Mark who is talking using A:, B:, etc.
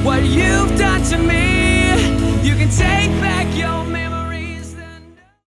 A: what you've done to me. You can take